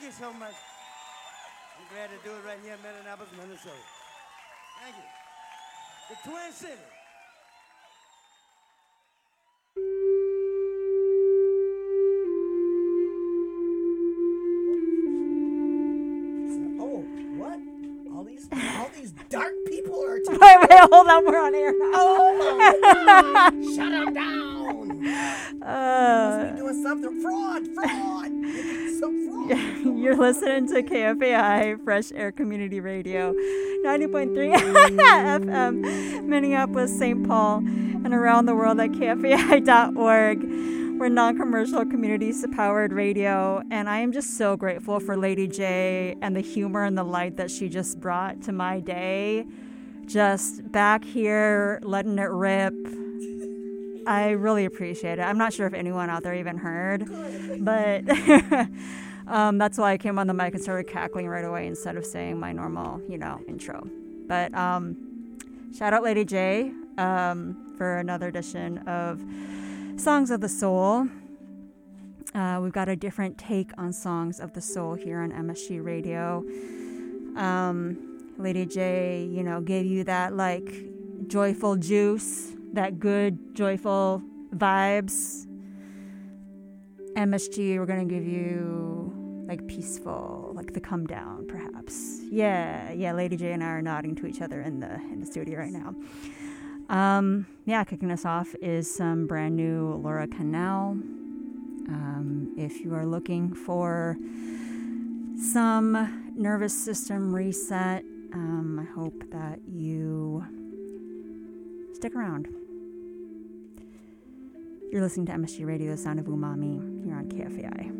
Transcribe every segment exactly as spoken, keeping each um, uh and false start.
you so much. I'm glad to do it right here in Minneapolis, Minnesota. Thank you. The Twin Cities. Oh, what? All these, all these dark people are. T- wait, wait, hold on. We're on air now. Oh my God! Shut them down! Uh, Must be doing something. Fraud! Fraud! Some fraud. You're listening to K F A I Fresh Air Community Radio, ninety point three F M, Minneapolis, Saint Paul, and around the world at K F A I dot org. We're non-commercial, community-powered radio, and I am just so grateful for Lady J and the humor and the light that she just brought to my day. Just back here, letting it rip. I really appreciate it. I'm not sure if anyone out there even heard, but um, that's why I came on the mic and started cackling right away instead of saying my normal, you know, intro. But um, shout out Lady J um, for another edition of Songs of the Soul. Uh, we've got a different take on Songs of the Soul here on M S G Radio. Um, Lady J, you know, gave you that like joyful juice, that good joyful vibes. M S G, we're gonna give you like peaceful, like the come down, perhaps. Yeah, yeah. Lady J and I are nodding to each other in the in the studio right now. Um, yeah, kicking us off is some brand new Laura Canal. Um, if you are looking for some nervous system reset, um, I hope that you stick around. You're listening to M S G Radio, the sound of umami, here on K F A I.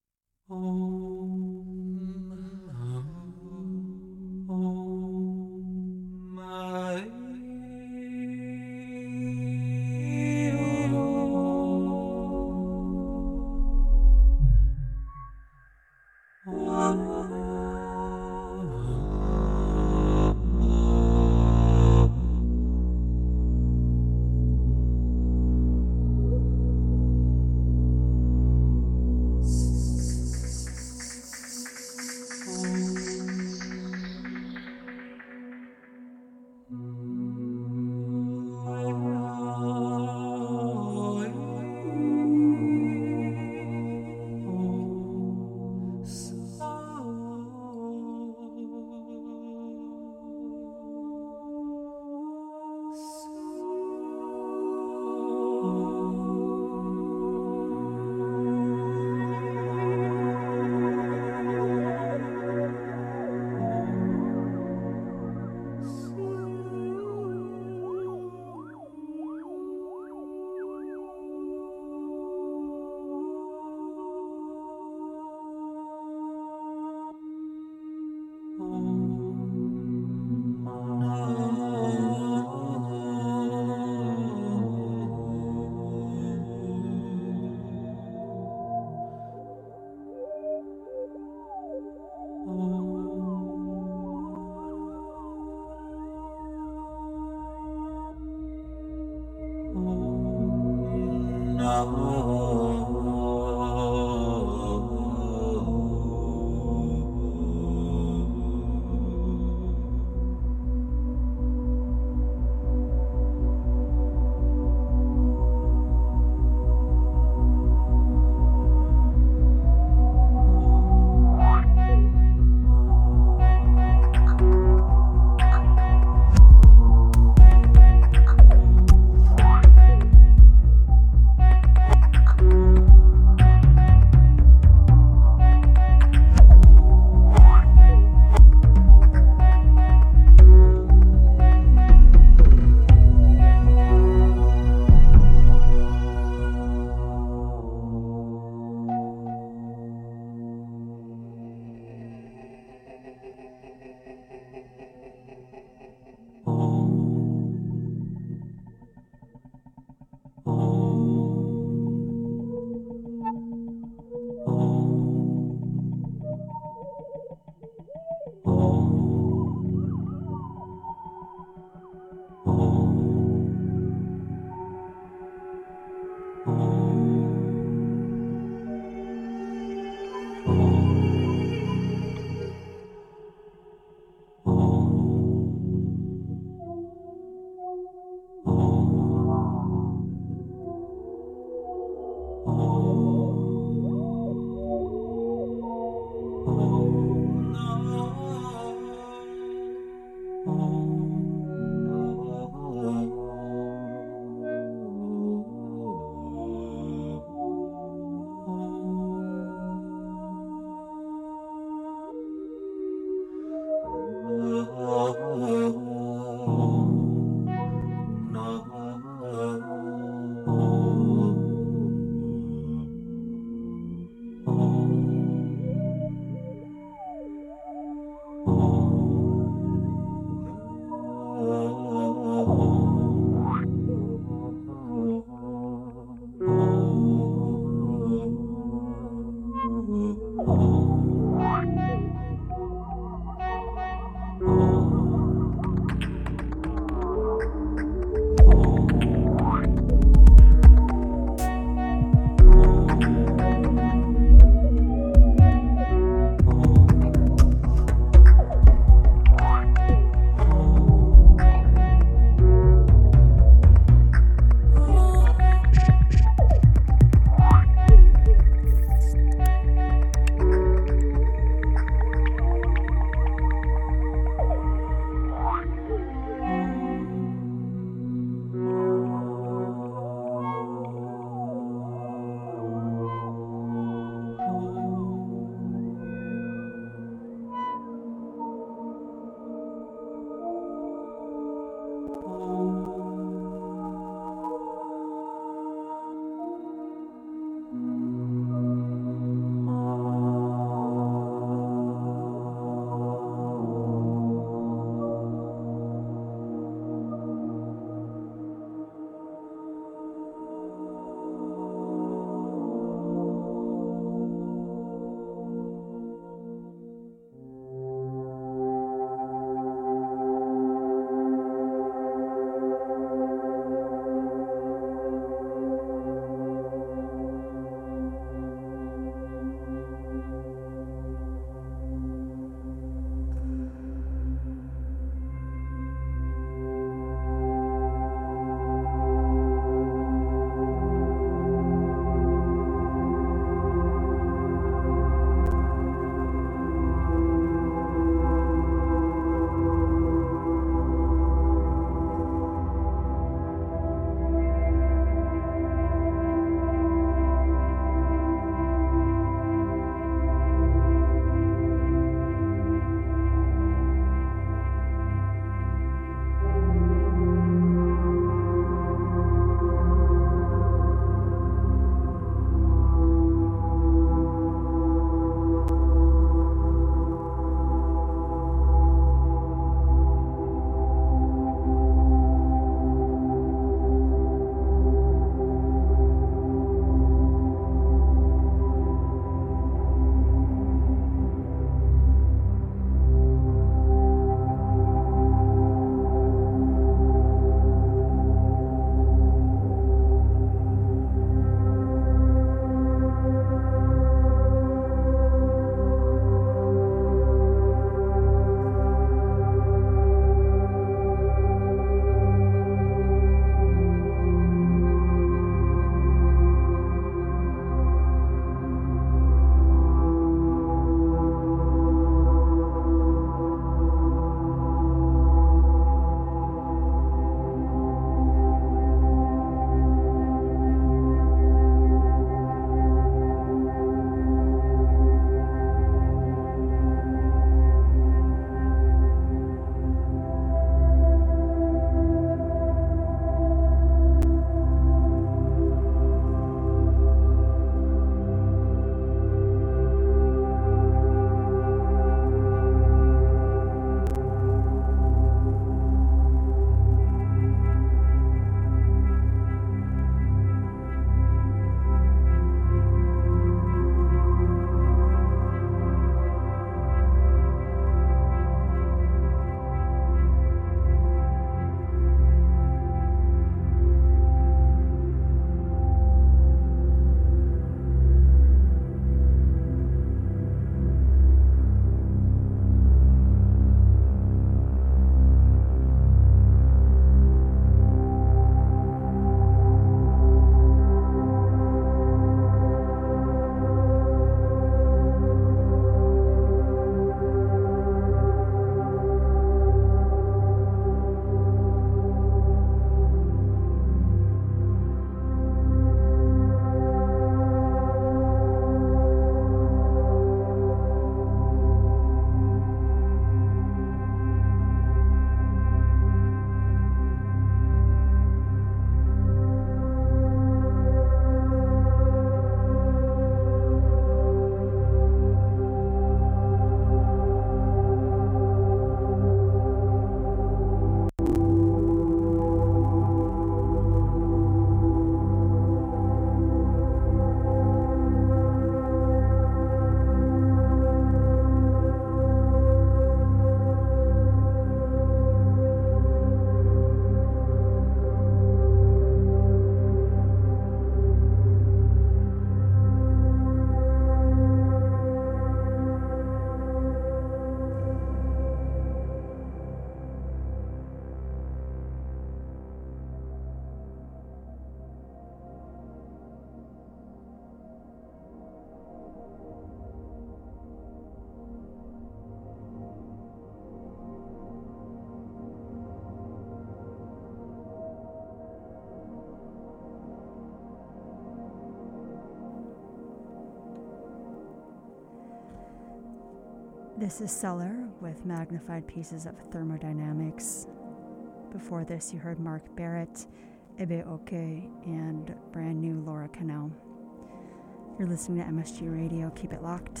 This is Seller with Magnified Pieces of Thermodynamics. Before this, you heard Mark Barrett, Ebe Oke, and brand new Laura Cannell. You're listening to M S G Radio. Keep it locked.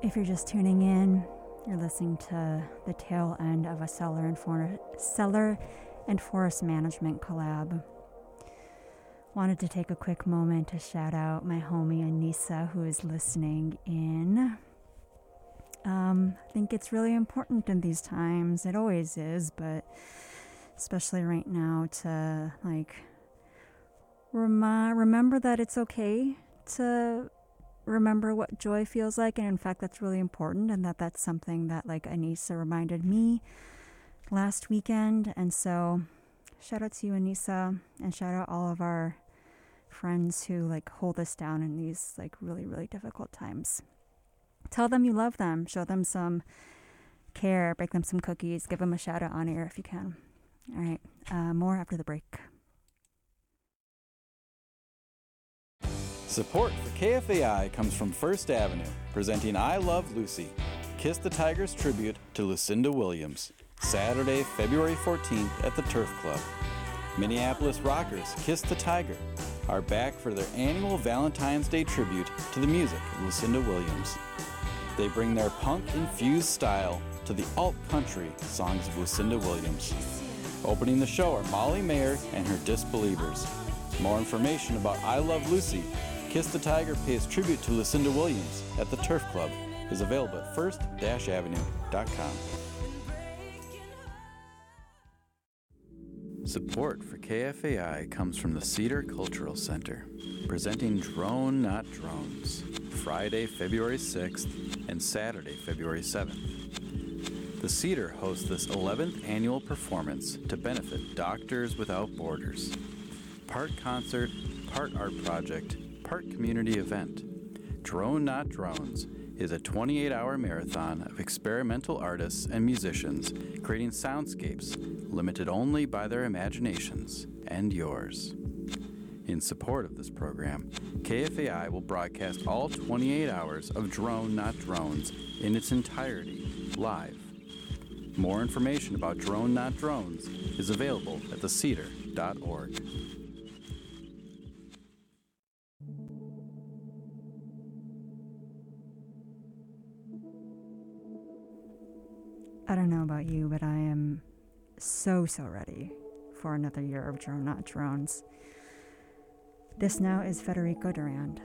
If you're just tuning in, you're listening to the tail end of a cellar and, for- cellar and forest management collab. Wanted to take a quick moment to shout out my homie Anissa, who is listening in. Um, I think it's really important in these times. It always is, but especially right now, to like remi- remember that it's okay to remember what joy feels like, and in fact that's really important, and that that's something that like Anissa reminded me last weekend. And so shout out to you, Anissa, and shout out all of our friends who like hold us down in these like really really difficult times. Tell them you love them, show them some care, bake them some cookies, give them a shout out on air if you can. All right, uh, more after the break. Support for K F A I comes from First Avenue, presenting I Love Lucy, Kiss the Tigers tribute to Lucinda Williams, Saturday, February fourteenth at the Turf Club. Minneapolis rockers Kiss the Tiger are back for their annual Valentine's Day tribute to the music of Lucinda Williams. They bring their punk-infused style to the alt-country songs of Lucinda Williams. Opening the show are Molly Mayer and her Disbelievers. More information about I Love Lucy, Kiss the Tiger pays tribute to Lucinda Williams at the Turf Club is available at first avenue dot com. Support for K F A I comes from the Cedar Cultural Center, presenting Drone Not Drones, Friday, February sixth and Saturday, February seventh. The Cedar hosts this eleventh annual performance to benefit Doctors Without Borders. Part concert, part art project, part community event. Drone Not Drones is a twenty-eight hour marathon of experimental artists and musicians creating soundscapes limited only by their imaginations and yours. In support of this program, K F A I will broadcast all twenty-eight hours of Drone Not Drones in its entirety live. More information about Drone Not Drones is available at the cedar dot org. I don't know about you, but I am so, so ready for another year of Drone Not Drones. This now is Federico Durand.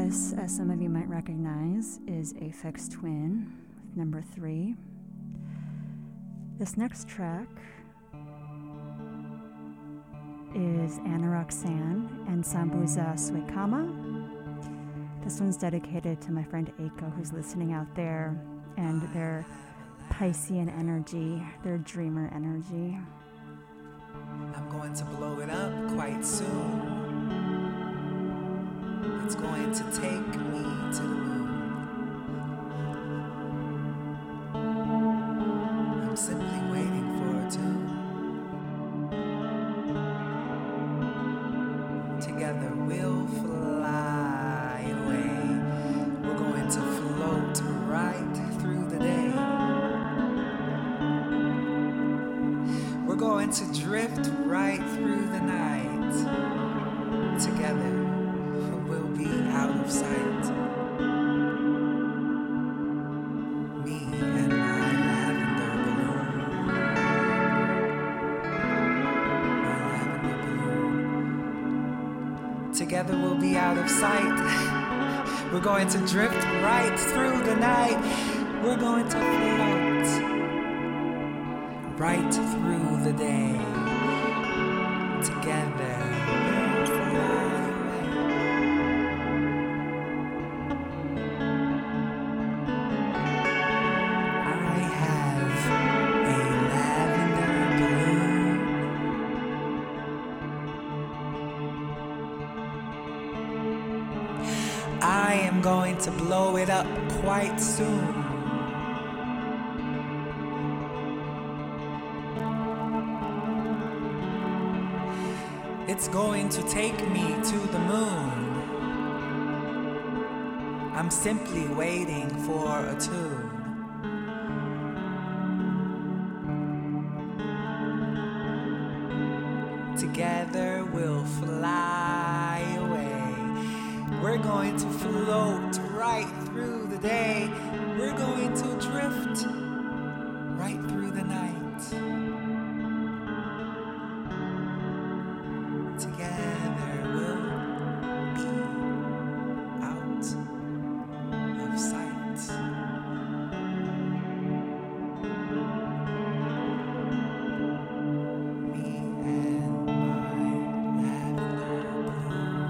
This, as some of you might recognize, is Aphex Twin with number three. This next track is Anna Roxanne and Sambuza Swekama. This one's dedicated to my friend Eiko, who's listening out there, and their Piscean energy, their dreamer energy. I'm going to blow it up quite soon. It's going to take me to the moon. I'm simply waiting for a tune. Together we'll fly away. We're going to float right through the day. We're going to drift right through the night. Together we'll be out of sight. Me and my lavender balloon. My lavender balloon. Together we'll be out of sight. We're going to drift right through the night. We're going to float right through the day. Together we'll fly away. I have a lavender balloon. I am going to blow it up quite soon. It's going to take me to the moon. I'm simply waiting for a tune. Together we'll fly away. We're going to float right through the day. We're going to drift right through the night. Together we'll be out of sight. Me and my lavender balloon.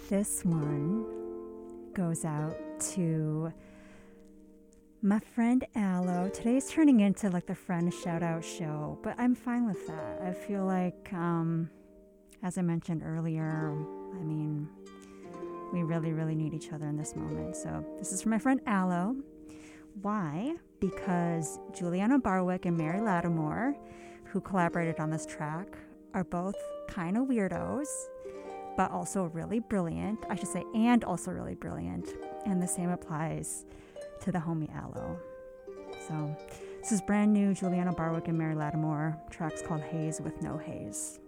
This one goes out to my friend Aloe. Today's turning into like the friend shout out show, but I'm fine with that. I feel like, um, as I mentioned earlier, I mean, we really, really need each other in this moment. So this is for my friend Aloe. Why? Because Juliana Barwick and Mary Lattimore, who collaborated on this track, are both kind of weirdos, but also really brilliant. I should say, and also really brilliant. And the same applies to the homie Aloe. So this is brand new Juliana Barwick and Mary Lattimore. Track's called Haze with No Haze.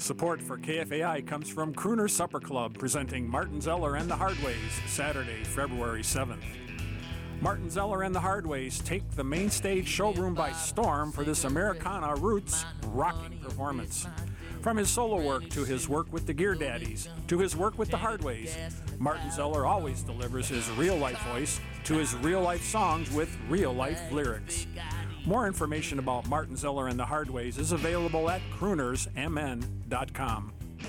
Support for K F A I comes from Crooner Supper Club, presenting Martin Zeller and the Hardways, Saturday, February seventh. Martin Zeller and the Hardways take the main stage showroom by storm for this Americana roots rocking performance. From his solo work to his work with the Gear Daddies to his work with the Hardways, Martin Zeller always delivers his real-life voice to his real-life songs with real-life lyrics. More information about Martin Zeller and the Hardways is available at crooners m n dot com.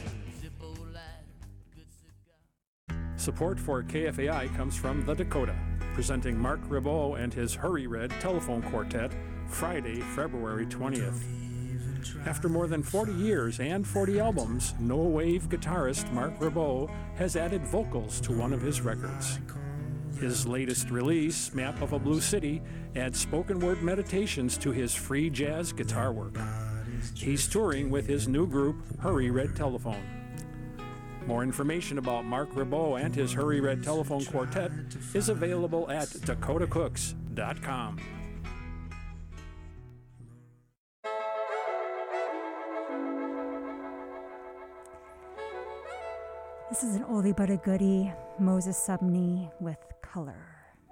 Support for K F A I comes from The Dakota, presenting Mark Ribot and his Hurry Red Telephone Quartet, Friday, February twentieth. After more than forty years and forty albums, No Wave guitarist Mark Ribot has added vocals to one of his records. His latest release, Map of a Blue City, adds spoken word meditations to his free jazz guitar work. He's touring with his new group, Hurry Red Telephone. More information about Mark Ribot and his Hurry Red Telephone Quartet is available at dakota cooks dot com. This is an oldie but a goodie, Moses Sumney with Color.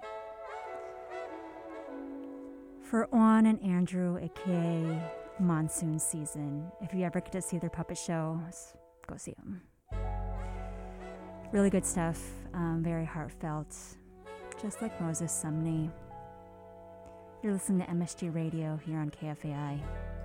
For Owen and Andrew, aka Monsoon Season, if you ever get to see their puppet show, go see them. Really good stuff, um, very heartfelt, just like Moses Sumney. You're listening to M S G Radio here on K F A I.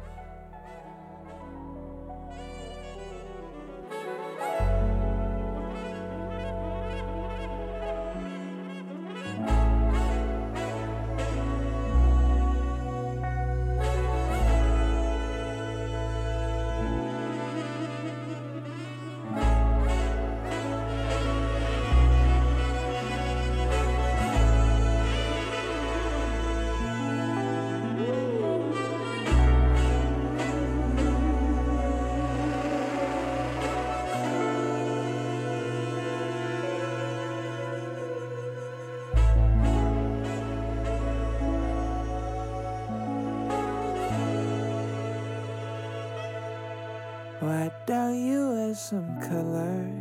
Why don't you wear some color?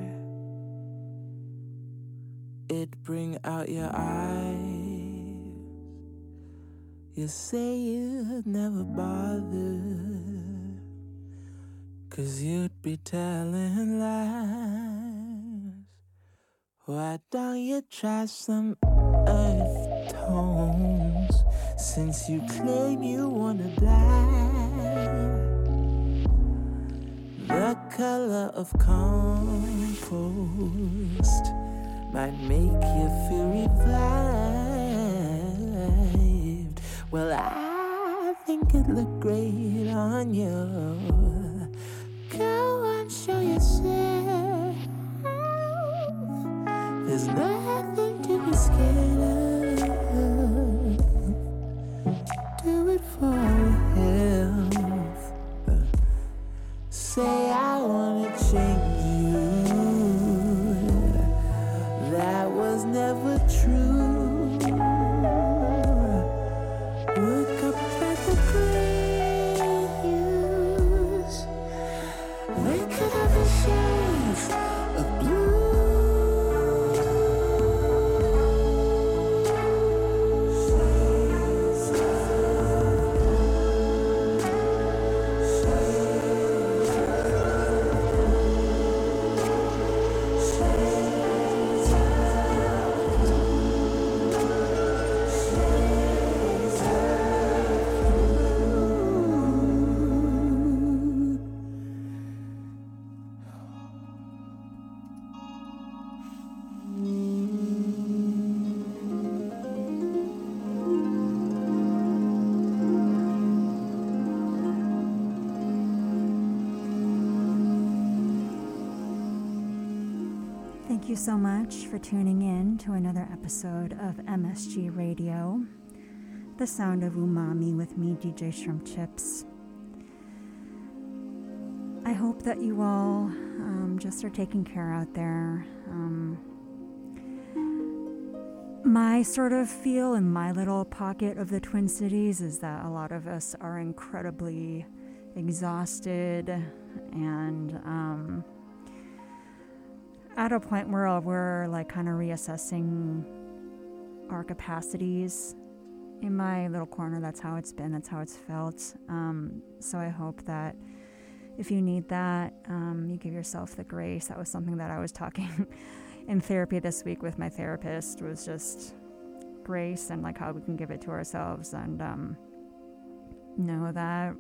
It bring out your eyes. You say you'd never bother, 'cause you'd be telling lies. Why don't you try some earth tones, since you claim you wanna die? The color of compost might make you feel revived. Well, I think it looked great on you. Go and show yourself. There's nothing to be scared of. Do it for health. Say I wanna change you. That was never true. Look up at the graves. Look at all the shades of blue. Thank you so much for tuning in to another episode of M S G Radio, the sound of umami with me, D J Shrimp Chips. I hope that you all um, just are taking care out there. Um, my sort of feel in my little pocket of the Twin Cities is that a lot of us are incredibly exhausted, and um, at a point where we're like kind of reassessing our capacities. In my little corner, that's how it's been, that's how it's felt. Um, so I hope that if you need that, um, you give yourself the grace. That was something that I was talking in therapy this week with my therapist, was just grace and like how we can give it to ourselves, and um, know that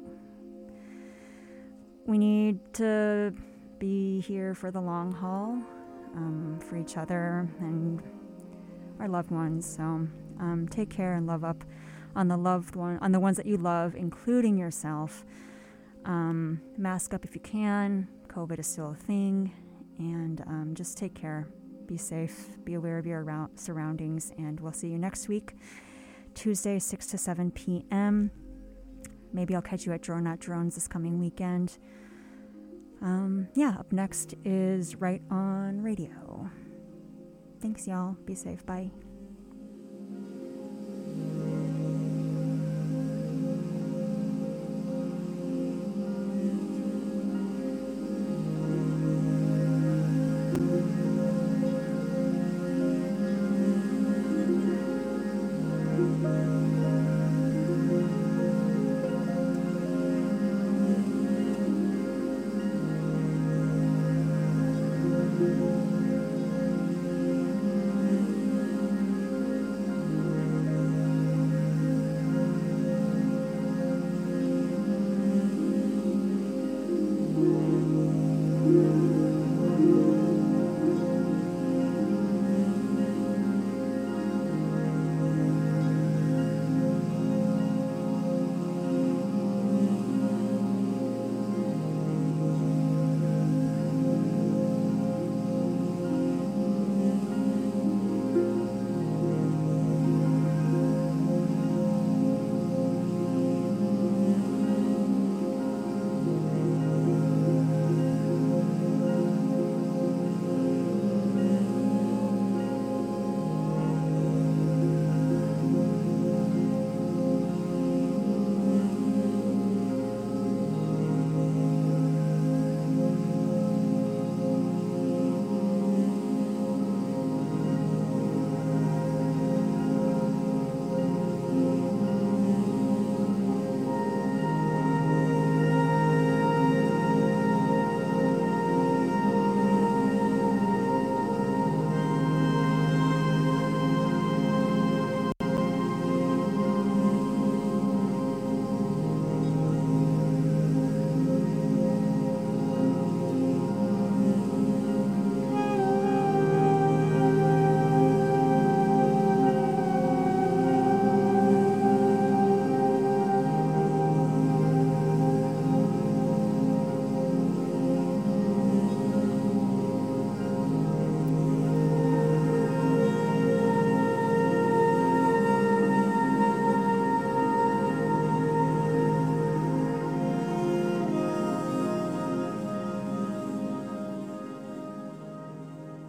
we need to be here for the long haul, um, for each other and our loved ones. So um, take care and love up on the loved one, on the ones that you love, including yourself. Um, mask up if you can. COVID is still a thing, and um, just take care. Be safe. Be aware of your around surroundings, and we'll see you next week, Tuesday, six to seven p.m. Maybe I'll catch you at Drone Not Drones this coming weekend. Um, yeah, up next is Right On Radio. Thanks, y'all. Be safe. Bye.